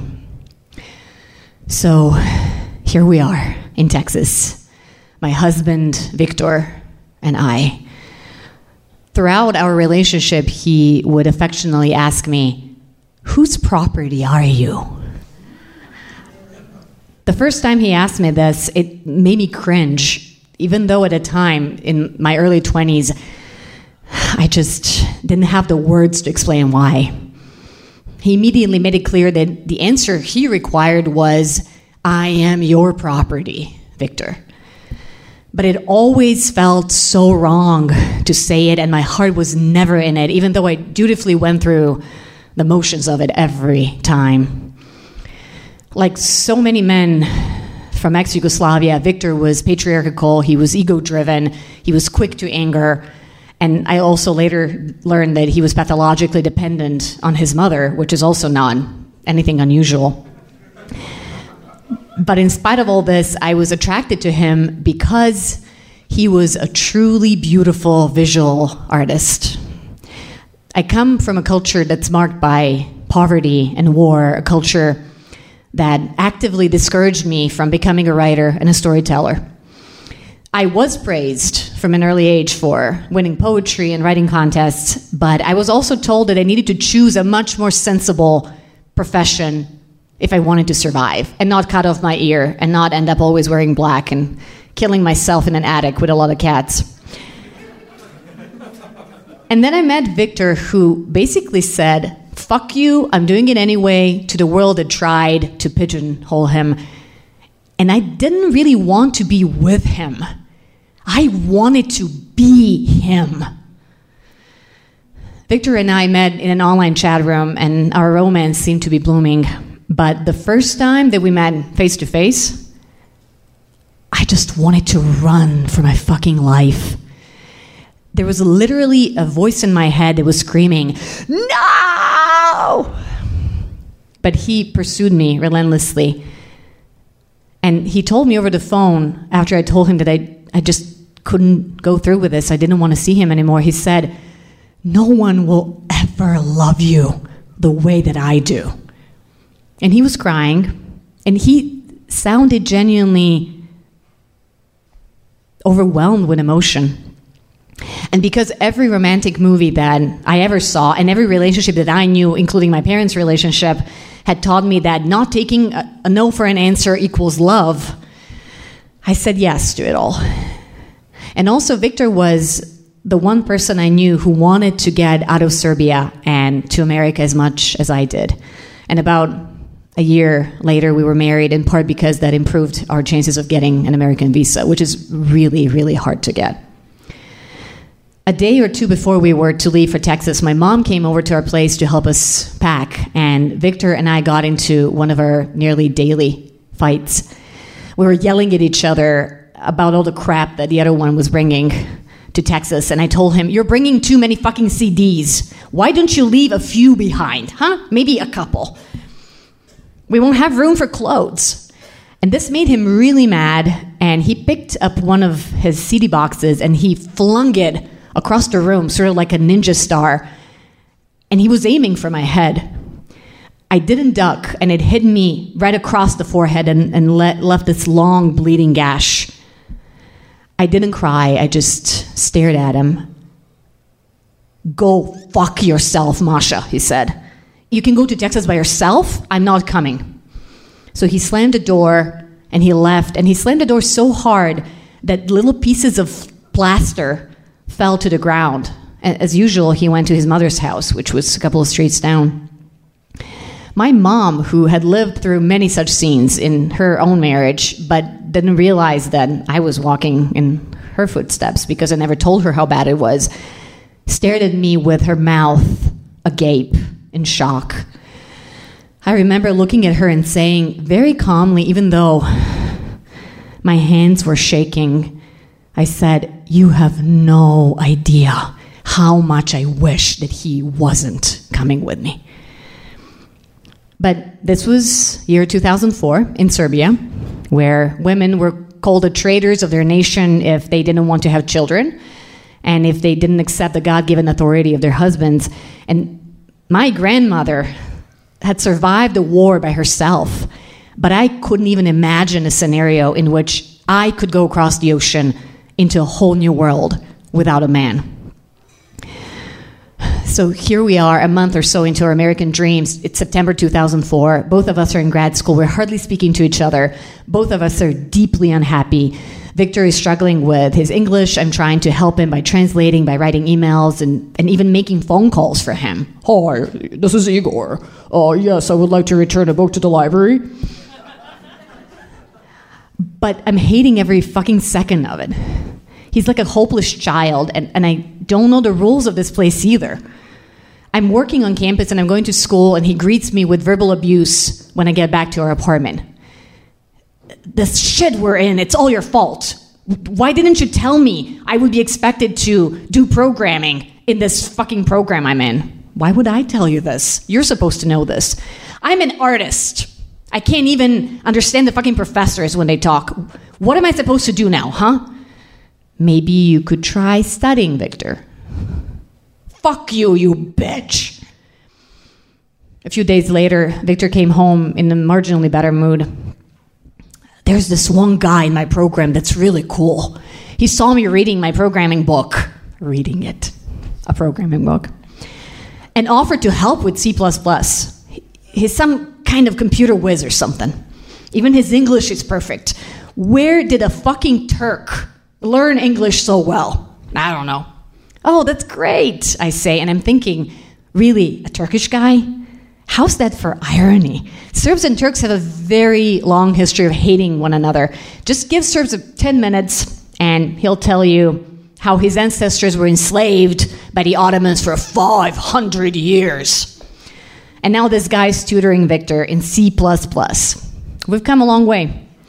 So here we are in Texas, my husband, Victor, and I. Throughout our relationship, he would affectionately ask me, "Whose property are you?" The first time he asked me this, it made me cringe, even though at a time in my early twenties, I just didn't have the words to explain why. He immediately made it clear that the answer he required was, "I am your property, Victor." But it always felt so wrong to say it, and my heart was never in it, even though I dutifully went through the motions of it every time. Like so many men from ex-Yugoslavia, Victor was patriarchal, he was ego-driven, he was quick to anger, and I also later learned that he was pathologically dependent on his mother, which is also not anything unusual. But in spite of all this, I was attracted to him because he was a truly beautiful visual artist. I come from a culture that's marked by poverty and war, a culture that actively discouraged me from becoming a writer and a storyteller. I was praised from an early age for winning poetry and writing contests, but I was also told that I needed to choose a much more sensible profession if I wanted to survive, and not cut off my ear, and not end up always wearing black and killing myself in an attic with a lot of cats. And then I met Victor, who basically said, "Fuck you, I'm doing it anyway," to the world that tried to pigeonhole him. And I didn't really want to be with him. I wanted to be him. Victor and I met in an online chat room, and our romance seemed to be blooming. But the first time that we met face to face, I just wanted to run for my fucking life. There was literally a voice in my head that was screaming, "No!" but he pursued me relentlessly. And he told me over the phone, after I told him that I, I just couldn't go through with this, I didn't want to see him anymore, he said, "No one will ever love you the way that I do." And he was crying, and he sounded genuinely overwhelmed with emotion. And because every romantic movie that I ever saw and every relationship that I knew, including my parents' relationship, had taught me that not taking a, a no for an answer equals love, I said yes to it all. And also, Victor was the one person I knew who wanted to get out of Serbia and to America as much as I did. And about a year later, we were married, in part because that improved our chances of getting an American visa, which is really, really hard to get. A day or two before we were to leave for Texas, my mom came over to our place to help us pack, and Victor and I got into one of our nearly daily fights. We were yelling at each other about all the crap that the other one was bringing to Texas, and I told him, "You're bringing too many fucking C Ds. Why don't you leave a few behind, huh? Maybe a couple. We won't have room for clothes." And this made him really mad, and he picked up one of his C D boxes and he flung it across the room, sort of like a ninja star, and he was aiming for my head. I didn't duck, and it hit me right across the forehead and, and let, left this long bleeding gash. I didn't cry, I just stared at him. "Go fuck yourself, Masha," he said. "You can go to Texas by yourself? I'm not coming." So he slammed the door, and he left, and he slammed the door so hard that little pieces of plaster fell to the ground. As usual, he went to his mother's house, which was a couple of streets down. My mom, who had lived through many such scenes in her own marriage, but didn't realize that I was walking in her footsteps because I never told her how bad it was, stared at me with her mouth agape in shock. I remember looking at her and saying very calmly, even though my hands were shaking, I said, "You have no idea how much I wish that he wasn't coming with me." But this was year two thousand four in Serbia, where women were called the traitors of their nation if they didn't want to have children and if they didn't accept the God-given authority of their husbands. And my grandmother had survived the war by herself, but I couldn't even imagine a scenario in which I could go across the ocean into a whole new world without a man. So here we are, a month or so into our American dreams. It's September two thousand four. Both of us are in grad school. We're hardly speaking to each other. Both of us are deeply unhappy. Victor is struggling with his English. I'm trying to help him by translating, by writing emails, and, and even making phone calls for him. "Hi, this is Igor. Uh, yes, I would like to return a book to the library." But I'm hating every fucking second of it. He's like a hopeless child, and, and I don't know the rules of this place either. I'm working on campus and I'm going to school, and he greets me with verbal abuse when I get back to our apartment. "This shit we're in, it's all your fault. Why didn't you tell me I would be expected to do programming in this fucking program I'm in? Why would I tell you this? You're supposed to know this. I'm an artist. I can't even understand the fucking professors when they talk. What am I supposed to do now, huh? Maybe you could try studying, Victor." "Fuck you, you bitch." A few days later, Victor came home in a marginally better mood. "There's this one guy in my program that's really cool. He saw me reading my programming book." Reading it. A programming book. "And offered to help with C plus plus. He's some kind of computer whiz or something. Even his English is perfect. Where did a fucking Turk learn English so well? I don't know." "Oh, that's great," I say, and I'm thinking, really, a Turkish guy? How's that for irony? Serbs and Turks have a very long history of hating one another. Just give Serbs ten minutes, and he'll tell you how his ancestors were enslaved by the Ottomans for five hundred years. And now this guy's tutoring Victor in C plus plus. We've come a long way.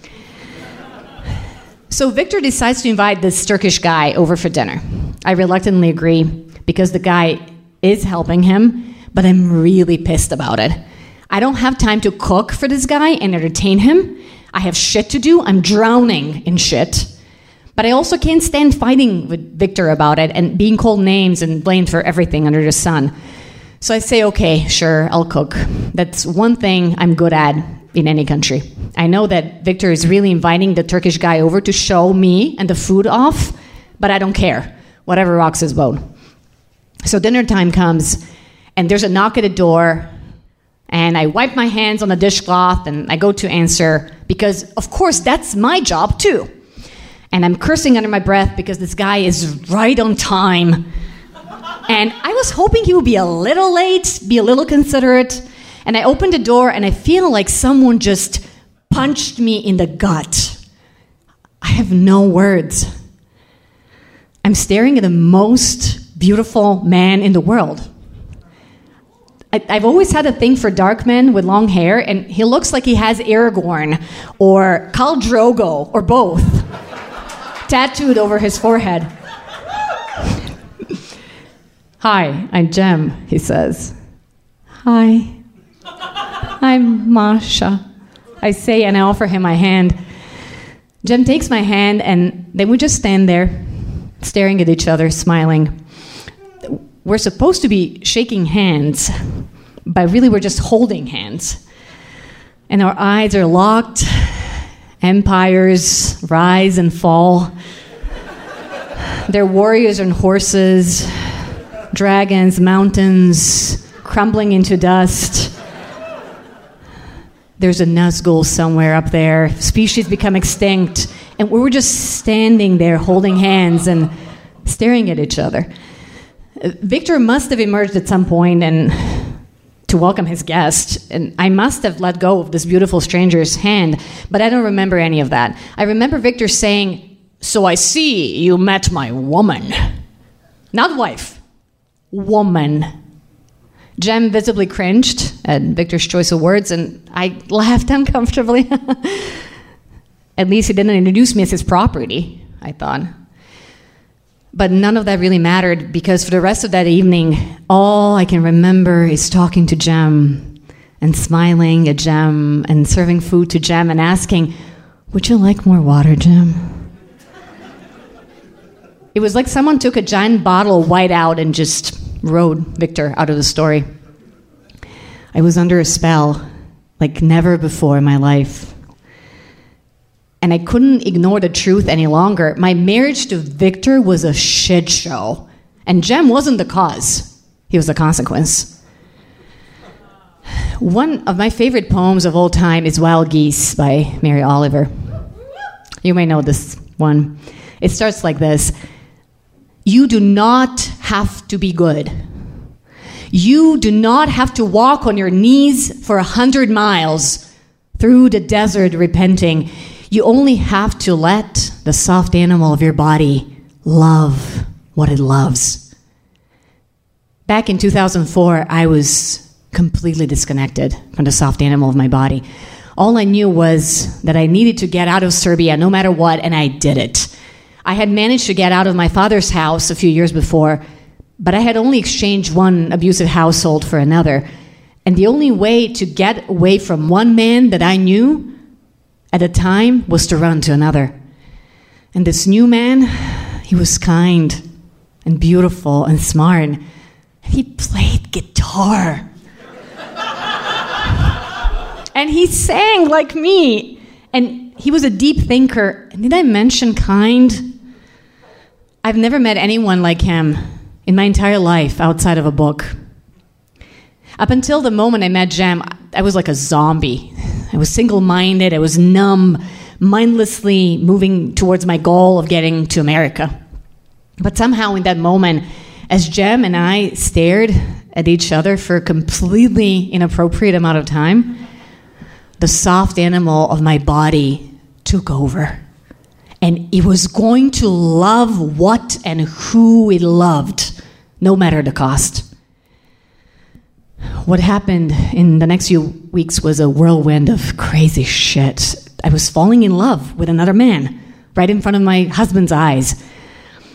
So Victor decides to invite this Turkish guy over for dinner. I reluctantly agree because the guy is helping him, but I'm really pissed about it. I don't have time to cook for this guy and entertain him. I have shit to do. I'm drowning in shit. But I also can't stand fighting with Victor about it and being called names and blamed for everything under the sun. So I say, okay, sure, I'll cook. That's one thing I'm good at in any country. I know that Victor is really inviting the Turkish guy over to show me and the food off, but I don't care. Whatever rocks his boat. So dinner time comes, and there's a knock at the door, and I wipe my hands on the dishcloth, and I go to answer, because, of course, that's my job, too. And I'm cursing under my breath because this guy is right on time. And I was hoping he would be a little late, be a little considerate. And I opened the door, and I feel like someone just punched me in the gut. I have no words. I'm staring at the most beautiful man in the world. I, I've always had a thing for dark men with long hair, and he looks like he has Aragorn or Khal Drogo or both tattooed over his forehead. Hi, I'm Jem, he says. Hi, I'm Masha, I say, and I offer him my hand. Jem takes my hand, and then we just stand there, staring at each other, smiling. We're supposed to be shaking hands, but really we're just holding hands. And our eyes are locked. Empires rise and fall. They're warriors on horses, dragons, mountains, crumbling into dust. There's a Nazgul somewhere up there. Species become extinct. And we were just standing there holding hands and staring at each other. Victor must have emerged at some point and to welcome his guest, and I must have let go of this beautiful stranger's hand, but I don't remember any of that. I remember Victor saying, "So I see you met my woman." Not wife, woman. Jem visibly cringed at Victor's choice of words, and I laughed uncomfortably. At least he didn't introduce me as his property, I thought. But none of that really mattered, because for the rest of that evening, all I can remember is talking to Jem and smiling at Jem and serving food to Jem and asking, "Would you like more water, Jem?" It was like someone took a giant bottle of White Out and just rode Victor out of the story. I was under a spell like never before in my life. And I couldn't ignore the truth any longer. My marriage to Victor was a shit show. And Jem wasn't the cause. He was the consequence. One of my favorite poems of all time is Wild Geese by Mary Oliver. You may know this one. It starts like this. You do not have to be good. You do not have to walk on your knees for a hundred miles through the desert repenting. You only have to let the soft animal of your body love what it loves. Back in two thousand four, I was completely disconnected from the soft animal of my body. All I knew was that I needed to get out of Serbia no matter what, and I did it. I had managed to get out of my father's house a few years before, but I had only exchanged one abusive household for another. And the only way to get away from one man that I knew at the time was to run to another. And this new man, he was kind and beautiful and smart. And he played guitar. And he sang like me. And he was a deep thinker. And did I mention kind? I've never met anyone like him in my entire life outside of a book. Up until the moment I met Jem, I was like a zombie. I was single-minded, I was numb, mindlessly moving towards my goal of getting to America. But somehow in that moment, as Jem and I stared at each other for a completely inappropriate amount of time, the soft animal of my body took over. And it was going to love what and who it loved, no matter the cost. What happened in the next few weeks was a whirlwind of crazy shit. I was falling in love with another man right in front of my husband's eyes.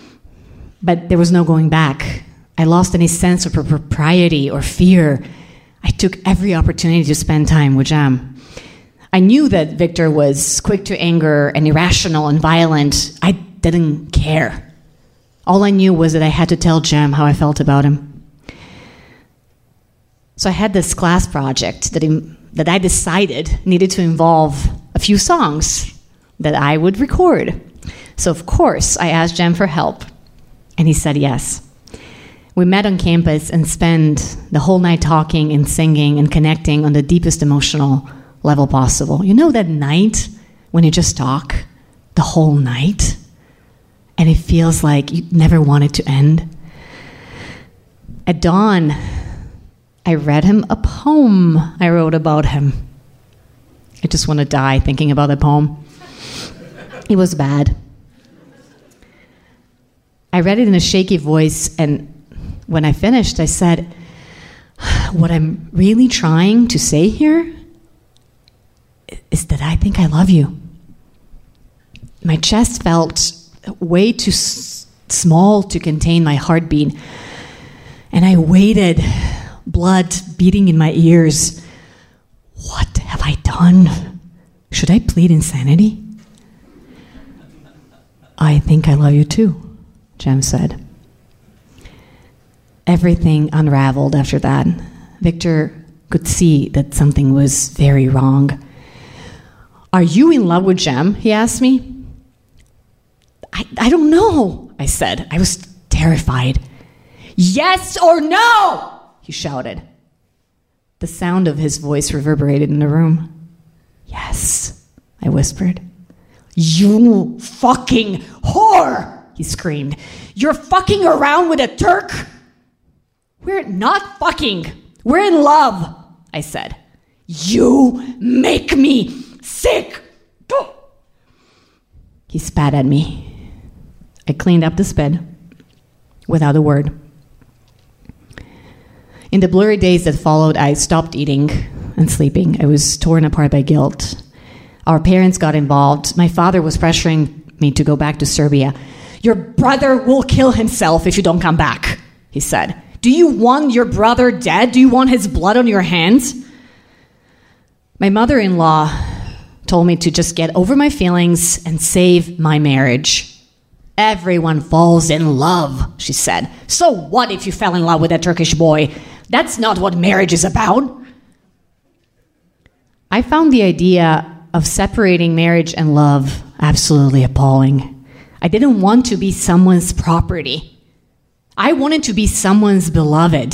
But there was no going back. I lost any sense of propriety or fear. I took every opportunity to spend time with Jem. I knew that Victor was quick to anger and irrational and violent. I didn't care. All I knew was that I had to tell Jem how I felt about him. So I had this class project that, he, that I decided needed to involve a few songs that I would record. So of course, I asked Jem for help, and he said yes. We met on campus and spent the whole night talking and singing and connecting on the deepest emotional level possible. You know that night when you just talk the whole night and it feels like you never want it to end? At dawn, I read him a poem I wrote about him. I just want to die thinking about the poem. It was bad. I read it in a shaky voice, and when I finished, I said, what I'm really trying to say here is that I think I love you. My chest felt way too s- small to contain my heartbeat, and I waited, blood beating in my ears. What have I done? Should I plead insanity? I think I love you too, Jem said. Everything unraveled after that. Victor could see that something was very wrong. Are you in love with Jem? He asked me. I, I don't know, I said. I was terrified. Yes or no? He shouted. The sound of his voice reverberated in the room. Yes, I whispered. You fucking whore, he screamed. You're fucking around with a Turk? We're not fucking. We're in love, I said. You make me sick. He spat at me. I cleaned up the spit without a word. In the blurry days that followed, I stopped eating and sleeping. I was torn apart by guilt. Our parents got involved. My father was pressuring me to go back to Serbia. Your brother will kill himself if you don't come back, he said. Do you want your brother dead? Do you want his blood on your hands? My mother-in-law told me to just get over my feelings and save my marriage. Everyone falls in love, she said. So what if you fell in love with a Turkish boy? That's not what marriage is about. I found the idea of separating marriage and love absolutely appalling. I didn't want to be someone's property. I wanted to be someone's beloved.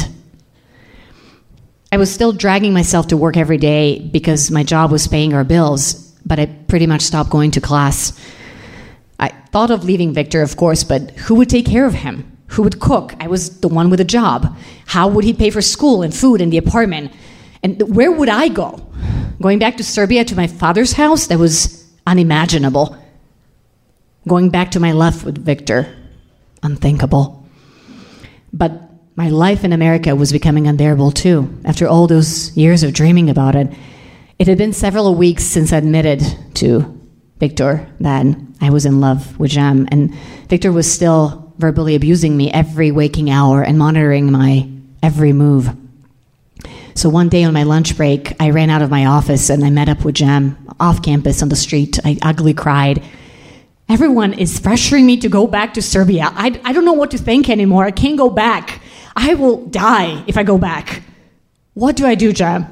I was still dragging myself to work every day because my job was paying our bills, but I pretty much stopped going to class. I thought of leaving Victor, of course, but who would take care of him? Who would cook? I was the one with a job. How would he pay for school and food and the apartment? And where would I go? Going back to Serbia to my father's house? That was unimaginable. Going back to my life with Victor? Unthinkable. But my life in America was becoming unbearable too, after all those years of dreaming about it. It had been several weeks since I admitted to Victor that I was in love with Jem, and Victor was still verbally abusing me every waking hour and monitoring my every move. So one day on my lunch break, I ran out of my office and I met up with Jem off campus on the street. I ugly cried. Everyone is pressuring me to go back to Serbia. I, I don't know what to think anymore. I can't go back. I will die if I go back. What do I do, Jem?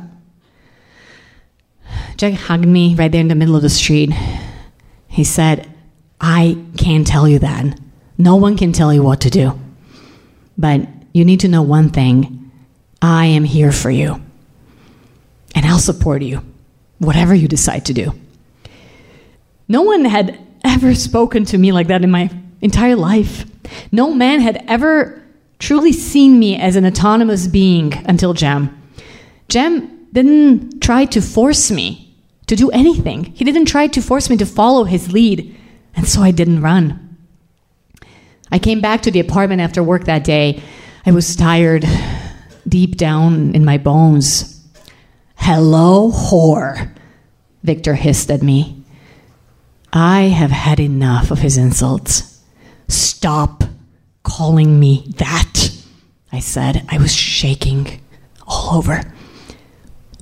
Jack hugged me right there in the middle of the street. He said, I can't tell you that. No one can tell you what to do. But you need to know one thing. I am here for you. And I'll support you, whatever you decide to do. No one had ever spoken to me like that in my entire life. No man had ever truly seen me as an autonomous being until Jem. Jem didn't try to force me to do anything. He didn't try to force me to follow his lead, and so I didn't run. I came back to the apartment after work that day. I was tired, deep down in my bones. Hello, whore, Victor hissed at me. I have had enough of his insults. Stop calling me that, I said. I was shaking all over.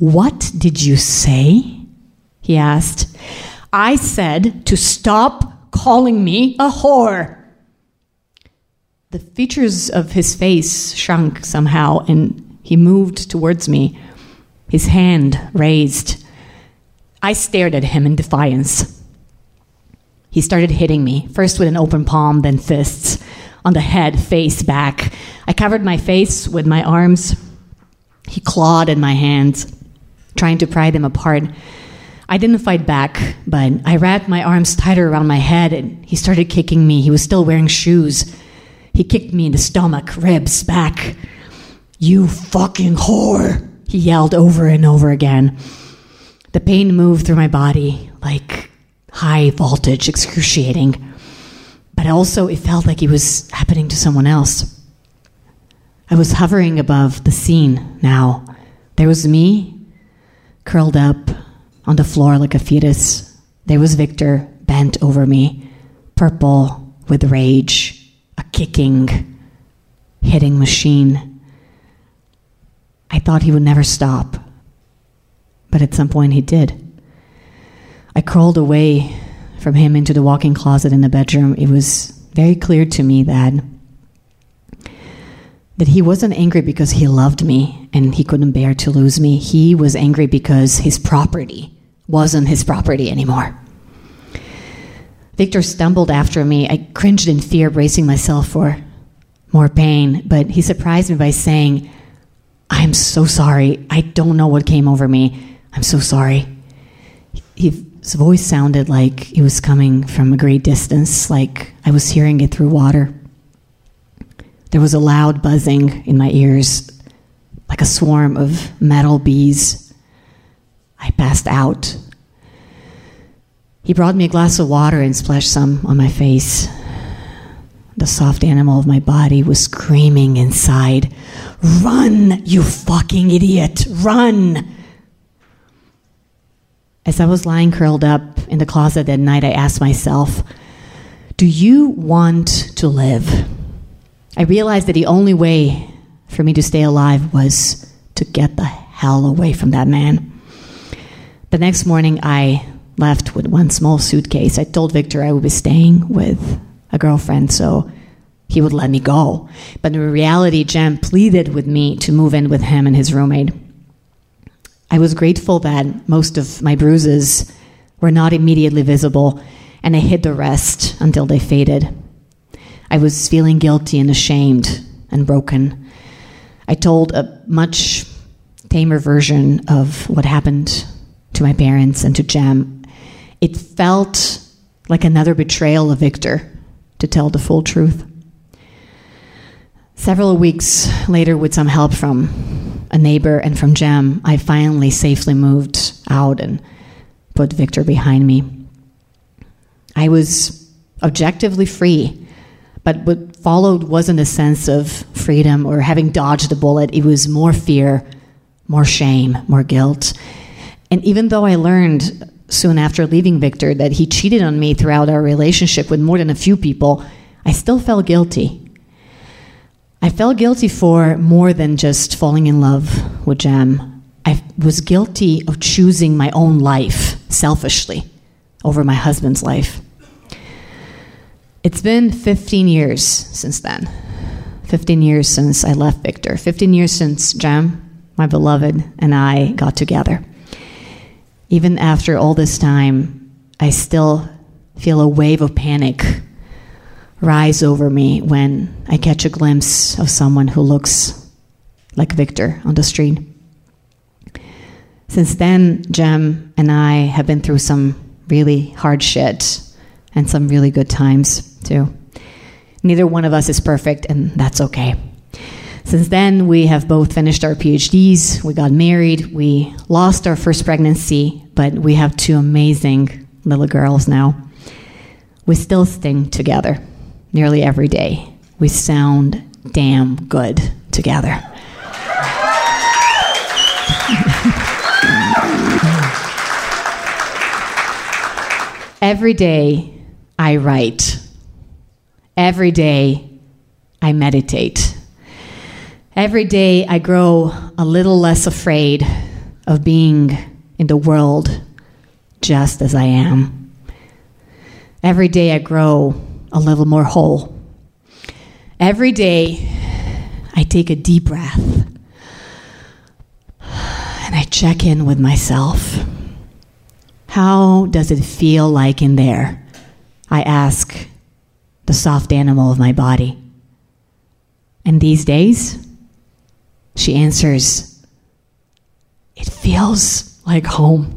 "What did you say?" he asked. "I said to stop calling me a whore." The features of his face shrunk somehow, and he moved towards me, his hand raised. I stared at him in defiance. He started hitting me, first with an open palm, then fists, on the head, face, back. I covered my face with my arms. He clawed at my hands, trying to pry them apart. I didn't fight back, but I wrapped my arms tighter around my head, and he started kicking me. He was still wearing shoes. He kicked me in the stomach, ribs, back. "You fucking whore," he yelled over and over again. The pain moved through my body like high voltage, excruciating. But also it felt like it was happening to someone else. I was hovering above the scene now. There was me, curled up on the floor like a fetus. There was Victor, bent over me, purple with rage, a kicking, hitting machine. I thought he would never stop, but at some point he did. I crawled away from him into the walk-in closet in the bedroom. It was very clear to me that that he wasn't angry because he loved me and he couldn't bear to lose me. He was angry because his property wasn't his property anymore. Victor stumbled after me. I cringed in fear, bracing myself for more pain, but he surprised me by saying, "I'm so sorry. I don't know what came over me. I'm so sorry." His voice sounded like it was coming from a great distance, like I was hearing it through water. There was a loud buzzing in my ears, like a swarm of metal bees. I passed out. He brought me a glass of water and splashed some on my face. The soft animal of my body was screaming inside, "Run, you fucking idiot, run!" As I was lying curled up in the closet that night, I asked myself, do you want to live? I realized that the only way for me to stay alive was to get the hell away from that man. The next morning, I left with one small suitcase. I told Victor I would be staying with a girlfriend, so he would let me go. But in reality, Jem pleaded with me to move in with him and his roommate. I was grateful that most of my bruises were not immediately visible, and I hid the rest until they faded. I was feeling guilty and ashamed and broken. I told a much tamer version of what happened to my parents and to Jem. It felt like another betrayal of Victor to tell the full truth. Several weeks later, with some help from a neighbor and from Jem, I finally safely moved out and put Victor behind me. I was objectively free, but what followed wasn't a sense of freedom or having dodged a bullet. It was more fear, more shame, more guilt. And even though I learned soon after leaving Victor that he cheated on me throughout our relationship with more than a few people, I still felt guilty. I felt guilty for more than just falling in love with Jem. I was guilty of choosing my own life selfishly over my husband's life. It's been fifteen years since then. fifteen years since I left Victor. fifteen years since Jem, my beloved, and I got together. Even after all this time, I still feel a wave of panic rise over me when I catch a glimpse of someone who looks like Victor on the street. Since then, Jem and I have been through some really hard shit and some really good times, too. Neither one of us is perfect, and that's okay. Since then, we have both finished our P H Ds, we got married, we lost our first pregnancy, but we have two amazing little girls now. We still sing together nearly every day. We sound damn good together. Every day I write. Every day I meditate. Every day I grow a little less afraid of being in the world just as I am. Every day I grow a little more whole. Every day I take a deep breath and I check in with myself. How does it feel like in there? I ask the soft animal of my body. And these days, she answers, it feels like home.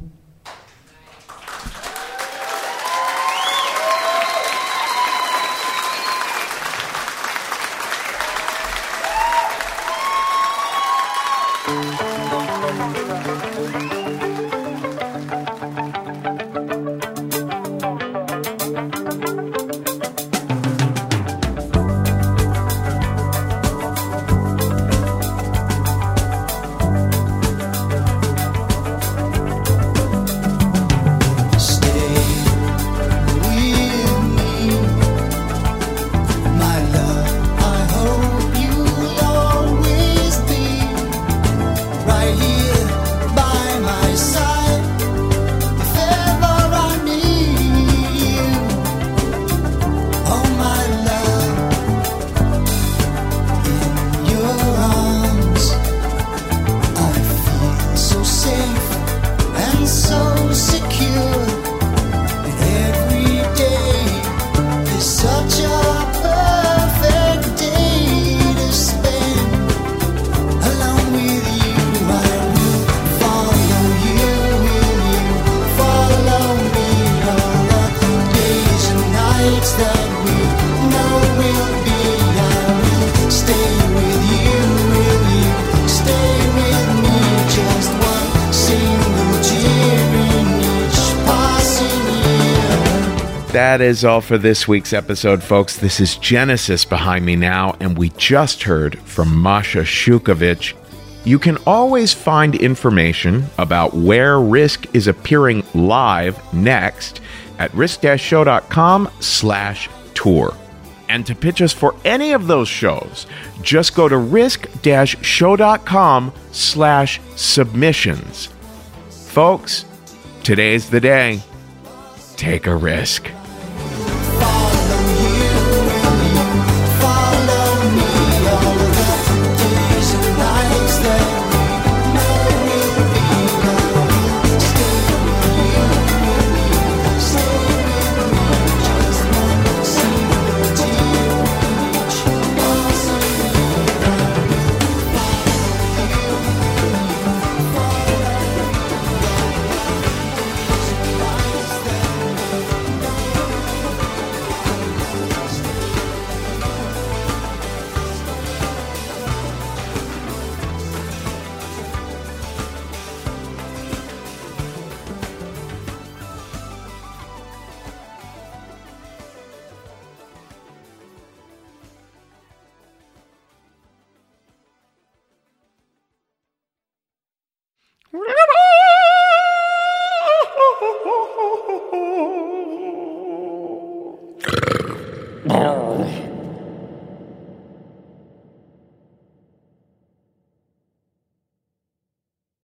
That is all for this week's episode, folks. This is Genesis behind me now, and we just heard from Masha Shukovich. You can always find information about where Risk is appearing live next at risk-show.com slash tour. And to pitch us for any of those shows, just go to risk-show.com slash submissions. Folks, today's the day. Take a risk. Oh.